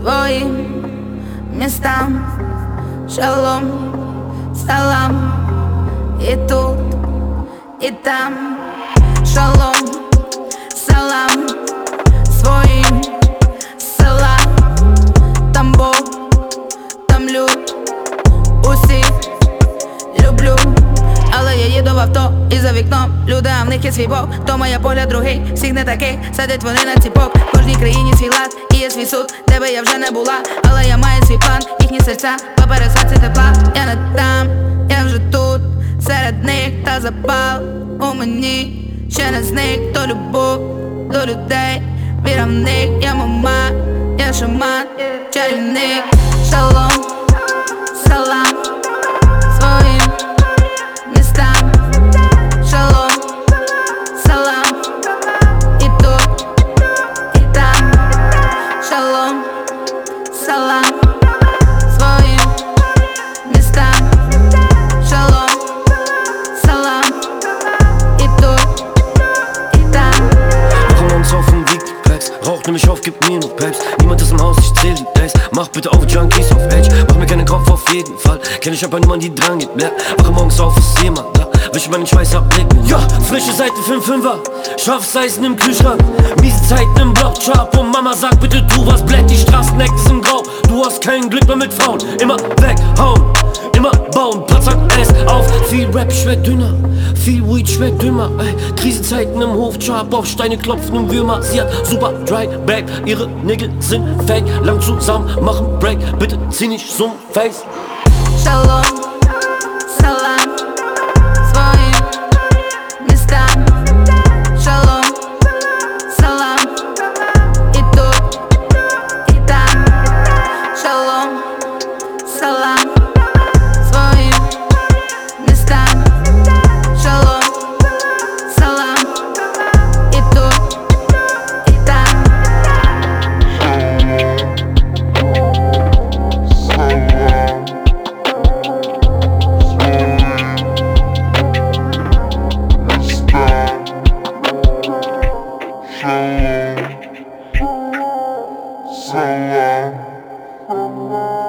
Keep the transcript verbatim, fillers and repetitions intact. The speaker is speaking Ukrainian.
своим местам. Шалом, салам, и тут, и там. Шалом, салам, своим села. Там Бог, там люд, усіх люблю. Але я їду в авто і за вікном люди, а в них є свій Бог. То моя погляд другий, всіх не таких, садять вони на ціпок. В кожній країні свій лад і є свій суд, де би я вже не була, але я маю свій план, їхні серця поперед сонця тепла. Я не там, я вже тут, серед них та запал у мені ще не зник. То любов до людей, віра в них, я мама, я шаман, чарівник. Шалом, салам, своїм местам. Шалом, салам, и тут, и там. Шалом, салам, своим местам. Шалом, салам, и тут, и там. Wache morgens auf und wieg die Packs. Rauch, nimm mich auf, gib mir nur Peps. Niemand ist im Haus, ich zähl die Days. Mach bitte auf Junkies auf Edge. Mach mir keinen Kopf auf jeden Fall. Kenn ich aber niemand, die dran geht, bläh. Wache morgens auf, ist jemand da. Wisch meinen Schweiß ab, leg mir. Ja, frische Seite fünf fünfer. Scharfes Eisen im Kühlschrank. Miese Zeiten im Block, Trap. Und Mama sagt bitte, du warst black. Die Straßeneck sind grau. Du hast kein Glück mehr mit Frauen. Immer weghauen, immer bauen. Platz an S auf. Viel Rap schmeckt dünner. Viel Weed schmeckt dümmer. Ey, Krisenzeiten im Hof, Trap auf Steine klopfen im Würmer. Sie hat super dry back. Ihre Nägel sind fake. Lang zusammen, machen Break. Bitte zieh nicht so'n Face. Шалом, салам, своим местам. Шалом, салам, и тут, и там. Шалом, салам, своим местам. Шалом, салам, и тут, и там. Salam, salam.